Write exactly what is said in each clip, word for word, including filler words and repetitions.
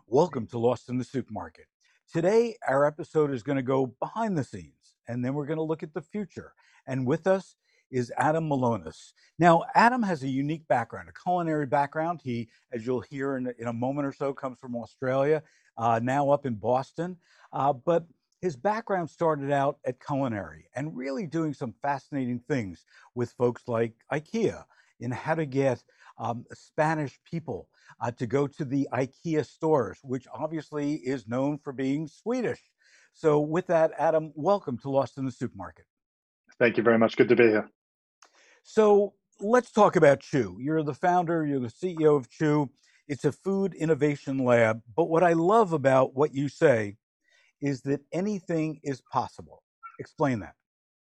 Welcome to Lost in the Supermarket. Today, our episode is going to go behind the scenes, and then we're going to look at the future. And with us is Adam Malonis. Now, Adam has a unique background, a culinary background. He, as you'll hear in, in a moment or so, comes from Australia, uh, now up in Boston. Uh, but his background started out at culinary and really doing some fascinating things with folks like IKEA in how to get um, Spanish people uh, to go to the IKEA stores, which obviously is known for being Swedish. So with that, Adam, welcome to Lost in the Supermarket. Thank you very much. Good to be here. So let's talk about Chew. You're the founder, you're the C E O of Chew. It's a food innovation lab. But what I love about what you say is that anything is possible. Explain that.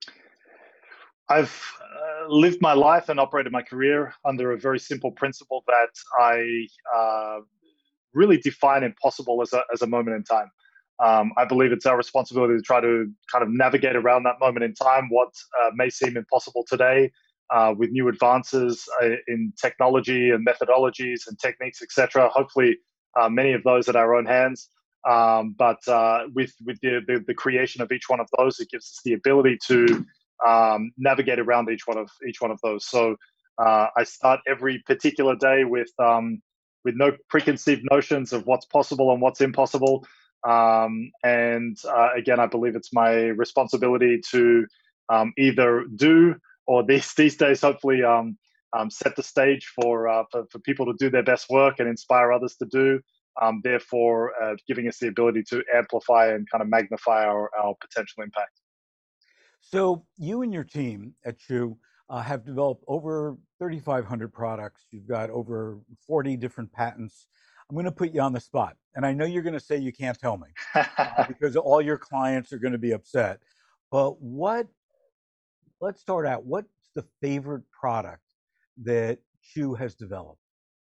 I've uh, lived my life and operated my career under a very simple principle that I uh, really define impossible as a, as a moment in time. Um, I believe it's our responsibility to try to kind of navigate around that moment in time, what uh, may seem impossible today uh, with new advances uh, in technology and methodologies and techniques, et cetera. Hopefully, uh, many of those at our own hands. Um, but uh, with with the, the the creation of each one of those, it gives us the ability to um, navigate around each one of each one of those. So uh, I start every particular day with um, with no preconceived notions of what's possible and what's impossible. Um, and uh, again, I believe it's my responsibility to um, either do or these these days, hopefully, um, um, set the stage for, uh, for for people to do their best work and inspire others to do. Um, therefore, uh, giving us the ability to amplify and kind of magnify our, our potential impact. So you and your team at Chew uh, have developed over thirty-five hundred products. You've got over forty different patents. I'm going to put you on the spot. And I know you're going to say you can't tell me uh, because all your clients are going to be upset. But what, let's start out. What's the favorite product that Chew has developed?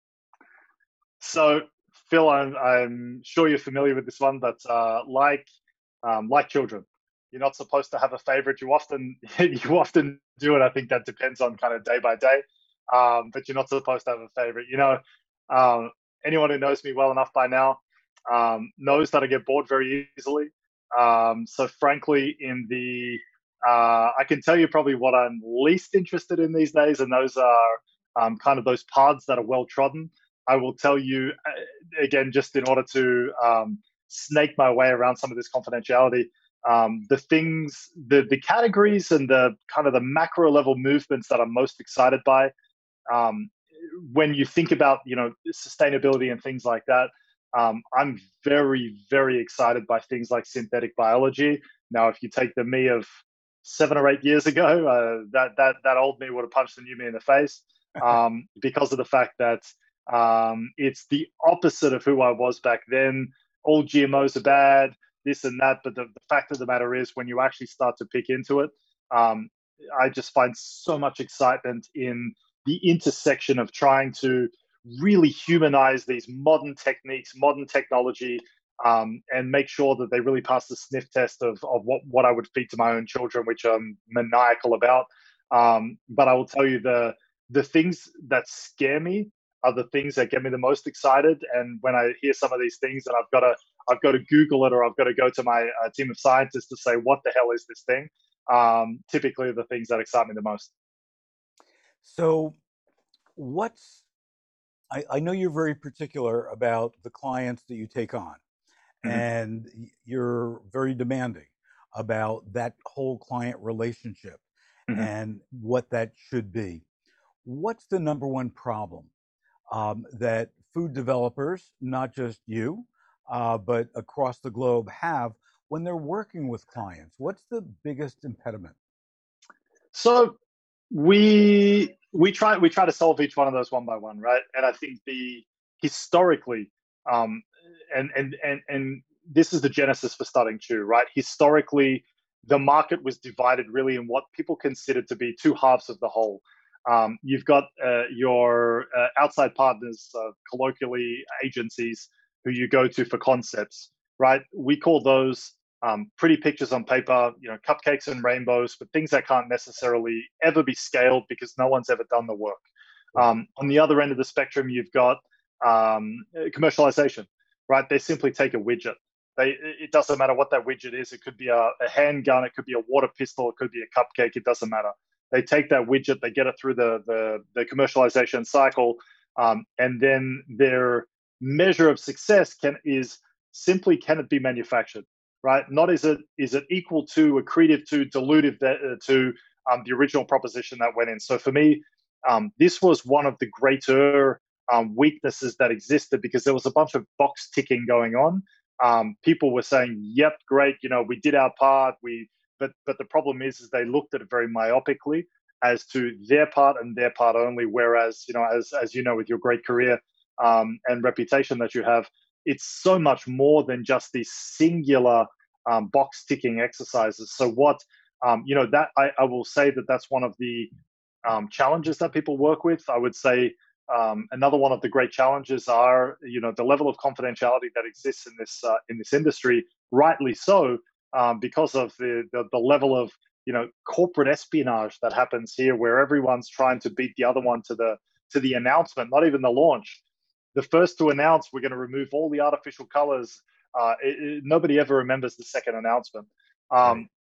So, Phil, I'm, I'm sure you're familiar with this one, but uh, like um, like children, you're not supposed to have a favorite. You often you often do it. I think that depends on kind of day by day, um, but you're not supposed to have a favorite. You know, um, anyone who knows me well enough by now um, knows that I get bored very easily. Um, so, frankly, in the uh, I can tell you probably what I'm least interested in these days, and those are um, kind of those paths that are well trodden. I will tell you uh, again, just in order to um, snake my way around some of this confidentiality. Um, the things, the the categories, and the kind of the macro level movements that I'm most excited by. Um, when you think about you know sustainability and things like that, um, I'm very very excited by things like synthetic biology. Now, if you take the me of seven or eight years ago, uh, that that that old me would have punched the new me in the face um, because of the fact that um, it's the opposite of who I was back then. All G M Os are bad, this and that. But the, the fact of the matter is, when you actually start to pick into it, um, I just find so much excitement in the intersection of trying to really humanize these modern techniques, modern technology, um, and make sure that they really pass the sniff test of, of what, what I would feed to my own children, which I'm maniacal about. Um, but I will tell you the the things that scare me are the things that get me the most excited. And when I hear some of these things, and I've got to I've got to Google it, or I've got to go to my uh, team of scientists to say, what the hell is this thing? Um, typically, the things that excite me the most. So, what's, I, I know you're very particular about the clients that you take on, Mm-hmm. and you're very demanding about that whole client relationship Mm-hmm. and what that should be. What's the number one problem um, that food developers, not just you, uh, but across the globe, have when they're working with clients? What's the biggest impediment? So we we try we try to solve each one of those one by one, right? And I think the historically, um, and and and and this is the genesis for starting Chew, right? Historically, the market was divided really in what people considered to be two halves of the whole. Um, you've got uh, your uh, outside partners, uh, colloquially agencies, who you go to for concepts, right? We call those um, pretty pictures on paper, you know, cupcakes and rainbows, but things that can't necessarily ever be scaled because no one's ever done the work. Right. Um, on the other end of the spectrum, you've got um, commercialization. right? They simply take a widget. They, it doesn't matter what that widget is. It could be a, a handgun, it could be a water pistol, it could be a cupcake. It doesn't matter. They take that widget, they get it through the the, the commercialization cycle, um, and then their measure of success can is simply can it be manufactured, right? Not is it is it equal to, accretive to, dilutive that, uh, to um, the original proposition that went in. So for me, um, this was one of the greater um, weaknesses that existed because there was a bunch of box ticking going on. Um, people were saying, "Yep, great, you know, we did our part." We, but but the problem is, is they looked at it very myopically as to their part and their part only. Whereas, you know, as as you know, with your great career um, and reputation that you have, it's so much more than just these singular um, box ticking exercises. So what um, you know that I, I will say that that's one of the um, challenges that people work with. I would say um, another one of the great challenges are, you know, the level of confidentiality that exists in this uh, in this industry, rightly so, um, because of the, the the level of, you know, corporate espionage that happens here, where everyone's trying to beat the other one to the to the announcement, not even the launch. The first to announce we're going to remove all the artificial colors. Uh, it, it, nobody ever remembers the second announcement. Right. Um,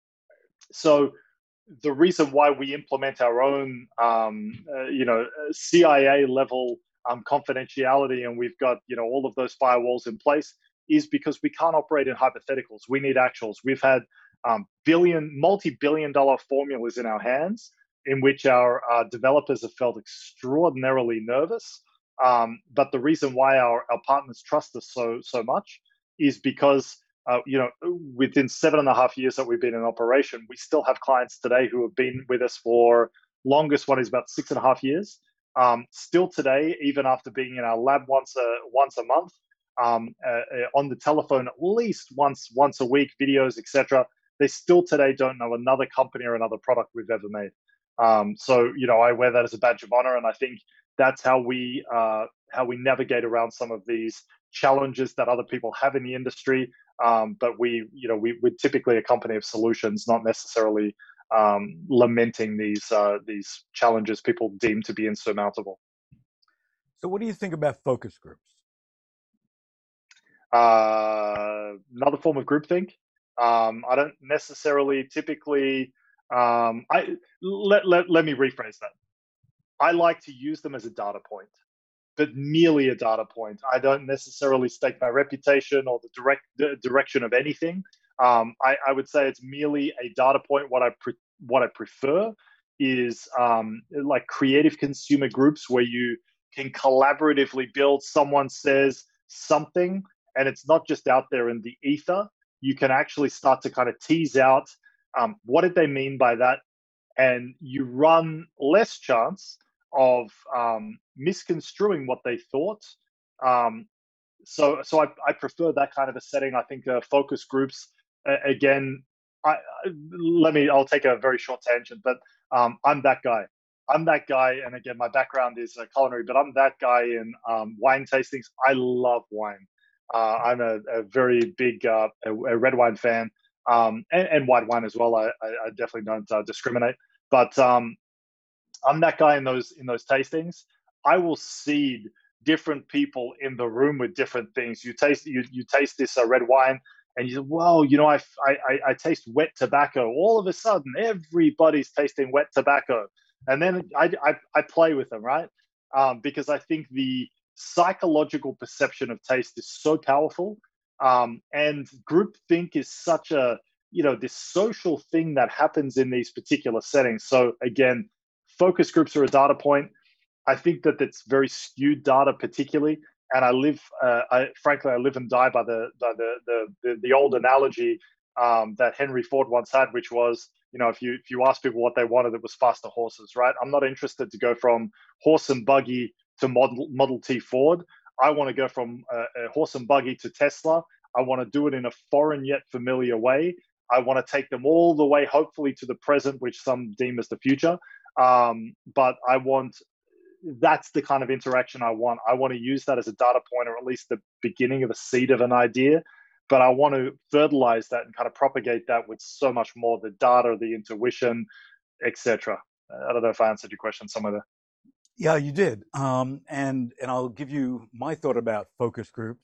so the reason why we implement our own, um, uh, you know, C I A level um, confidentiality, and we've got, you know, all of those firewalls in place, is because we can't operate in hypotheticals. We need actuals. We've had um, billion, multi-billion dollar formulas in our hands in which our uh, developers have felt extraordinarily nervous. Um, but the reason why our, our partners trust us so so much is because uh, you know, within seven and a half years that we've been in operation, we still have clients today who have been with us for longest one is about six and a half years. Um, still today, even after being in our lab once a once a month, um, uh, uh, on the telephone at least once once a week, videos, et cetera. They still today don't know another company or another product we've ever made. Um, so you know, I wear that as a badge of honor, and I think that's how we uh, how we navigate around some of these challenges that other people have in the industry. Um, but we, you know, we, we're typically a company of solutions, not necessarily um, lamenting these uh, these challenges people deem to be insurmountable. So, what do you think about focus groups? Uh, another form of groupthink. Um, I don't necessarily typically. Um, I let, let let me rephrase that. I like to use them as a data point, but merely a data point. I don't necessarily stake my reputation or the direct the direction of anything. Um, I, I would say it's merely a data point. What I pre- what I prefer is um, like creative consumer groups where you can collaboratively build. Someone says something, and it's not just out there in the ether. You can actually start to kind of tease out um, what did they mean by that, and you run less chance of um, misconstruing what they thought. Um, so, so I, I prefer that kind of a setting. I think uh, focus groups, uh, again, I, I, let me. I'll take a very short tangent, but um, I'm that guy. I'm that guy, and again, my background is uh, culinary, but I'm that guy in um, wine tastings. I love wine. Uh, I'm a, a very big uh, a, a red wine fan, um, and, and white wine as well. I, I, I definitely don't uh, discriminate, but um, I'm that guy in those in those tastings. I will seed different people in the room with different things. You taste you you taste this uh, red wine, and you say, "Whoa, you know, I, I I taste wet tobacco." All of a sudden, everybody's tasting wet tobacco, and then I I, I play with them, right? Um, because I think the psychological perception of taste is so powerful, um, and groupthink is such a, you know, this social thing that happens in these particular settings. So again, focus groups are a data point. I think that it's very skewed data, particularly. And I live, uh, I, frankly, I live and die by the by the the the, the old analogy um, that Henry Ford once had, which was, you know, if you if you ask people what they wanted, it was faster horses, right? I'm not interested to go from horse and buggy to Model Model T Ford. I want to go from a, a horse and buggy to Tesla. I want to do it in a foreign yet familiar way. I want to take them all the way, hopefully, to the present, which some deem as the future. Um, but I want, that's the kind of interaction I want. I want to use that as a data point, or at least the beginning of a seed of an idea. But I want to fertilize that and kind of propagate that with so much more, the data, the intuition, et cetera. I don't know if I answered your question somewhere there. Yeah, you did. Um, and and I'll give you my thought about focus groups.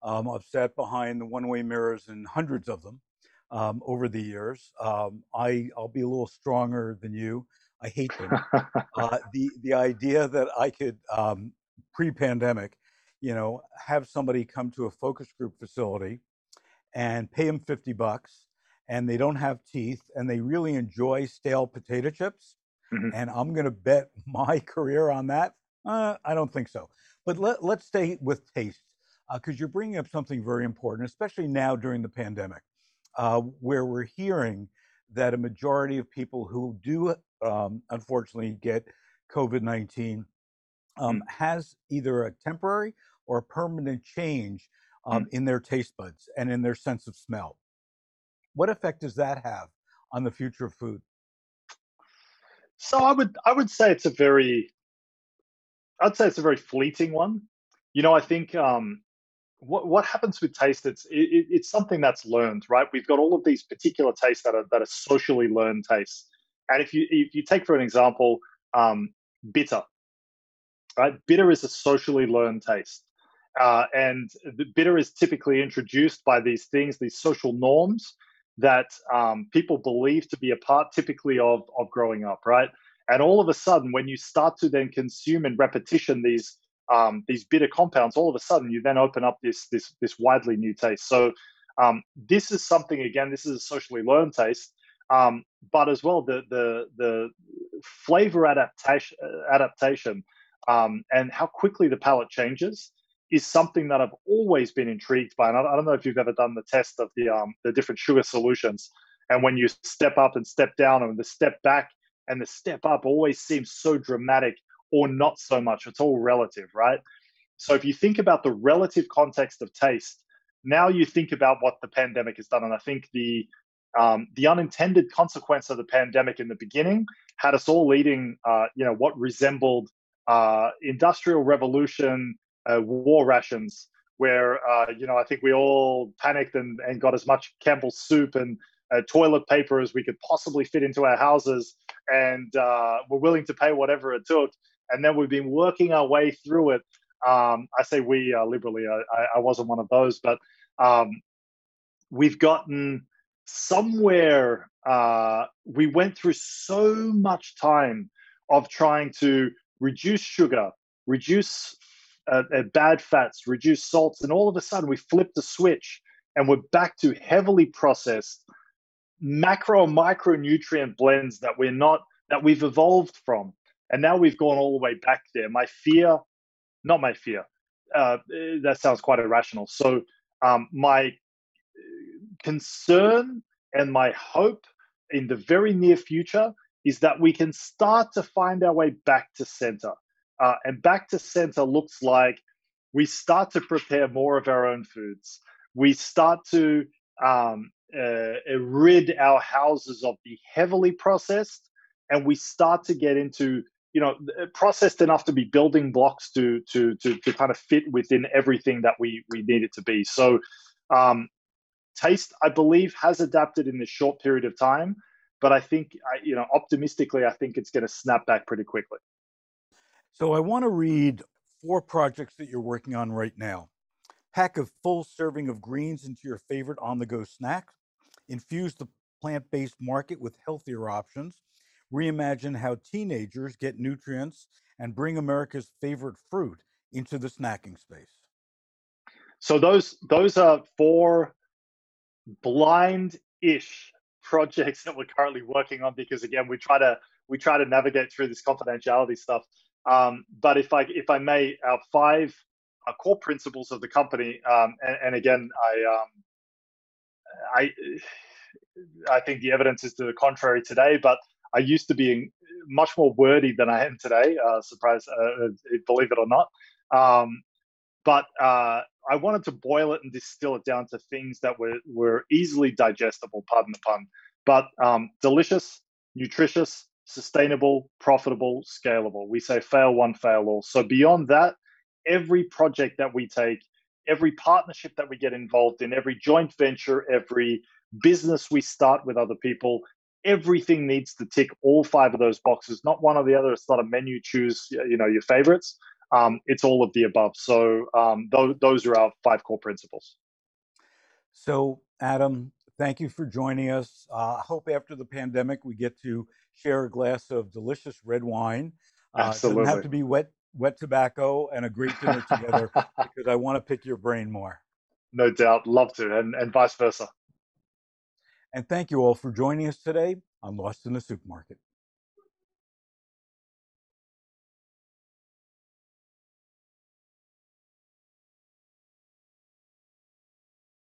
Um, I've sat behind the one-way mirrors in hundreds of them um, over the years. Um, I, I'll be a little stronger than you. I hate them. Uh, the the idea that I could um, pre-pandemic, you know, have somebody come to a focus group facility and pay them fifty bucks, and they don't have teeth, and they really enjoy stale potato chips, Mhm. and I'm going to bet my career on that. Uh, I don't think so. But let, let's stay with taste, because uh, you're bringing up something very important, especially now during the pandemic, uh, where we're hearing that a majority of people who do, um, unfortunately, get COVID nineteen um, Mm, has either a temporary or a permanent change mm. um, in their taste buds and in their sense of smell. What effect does that have on the future of food? So I would I would say it's a very I'd say it's a very fleeting one. You know, I think um, what what happens with taste, it's it, it- it's something that's learned, right? We've got all of these particular tastes that are that are socially learned tastes, and if you if you take for an example, um, bitter, right? Bitter is a socially learned taste, uh, and the bitter is typically introduced by these things, these social norms that um, people believe to be a part, typically of of growing up, right? And all of a sudden, when you start to then consume in repetition these um, these bitter compounds, all of a sudden you then open up this this this widely new taste. So um, this is something, again. This is a socially learned taste, um, but as well the the the flavor adaptation adaptation um, and how quickly the palate changes is something that I've always been intrigued by. And I, I don't know if you've ever done the test of the um, the different sugar solutions, and when you step up and step down, and the step back and the step up always seems so dramatic or not so much. It's all relative, right? So if you think about the relative context of taste, now you think about what the pandemic has done, and I think the um, the unintended consequence of the pandemic in the beginning had us all eating, uh, you know, what resembled uh, industrial revolution uh, war rations, where uh, you know I think we all panicked and, and got as much Campbell's soup and uh, toilet paper as we could possibly fit into our houses, and uh, were willing to pay whatever it took. And then we've been working our way through it. um, I say we uh, liberally. I, I wasn't one of those, but um, we've gotten somewhere. Uh, we went through so much time of trying to reduce sugar, reduce uh, uh, bad fats, reduce salts, and all of a sudden we flipped the switch and we're back to heavily processed macro and micronutrient blends that we're not that we've evolved from, and now we've gone all the way back there. My fear, not my fear, uh, that sounds quite irrational. So um, my concern and my hope in the very near future is that we can start to find our way back to center. Uh, and back to center looks like we start to prepare more of our own foods. We start to um, uh, rid our houses of the heavily processed, and we start to get into, you know, processed enough to be building blocks to to to to kind of fit within everything that we we need it to be. So um, taste, I believe, has adapted in this short period of time, but I think, I, you know, optimistically, I think it's going to snap back pretty quickly. So I want to read four projects that you're working on right now. Pack a full serving of greens into your favorite on the go snack. Infuse the plant based market with healthier options. Reimagine how teenagers get nutrients and bring America's favorite fruit into the snacking space. So those those are four blind-ish projects that we're currently working on, because again, we try to we try to navigate through this confidentiality stuff. Um, but if I if I may, our five uh, core principles of the company, um, and, and again, I um, I I think the evidence is to the contrary today, but I used to be much more wordy than I am today. Uh, surprise, uh, believe it or not. Um, but uh, I wanted to boil it and distill it down to things that were were easily digestible. Pardon the pun, but um, delicious, nutritious, sustainable, profitable, scalable. We say fail one, fail all. So beyond that, every project that we take, every partnership that we get involved in, every joint venture, every business we start with other people, everything needs to tick all five of those boxes, not one or the other. It's not a menu, choose, you know, your favorites. Um, it's all of the above. So um, those, those are our five core principles. So, Adam, thank you for joining us. Uh, I hope after the pandemic we get to share a glass of delicious red wine. Uh, it doesn't have Absolutely. to be wet, wet tobacco and a great dinner together because I want to pick your brain more. No doubt. Love to, and, and vice versa. And thank you all for joining us today on Lost in the Supermarket.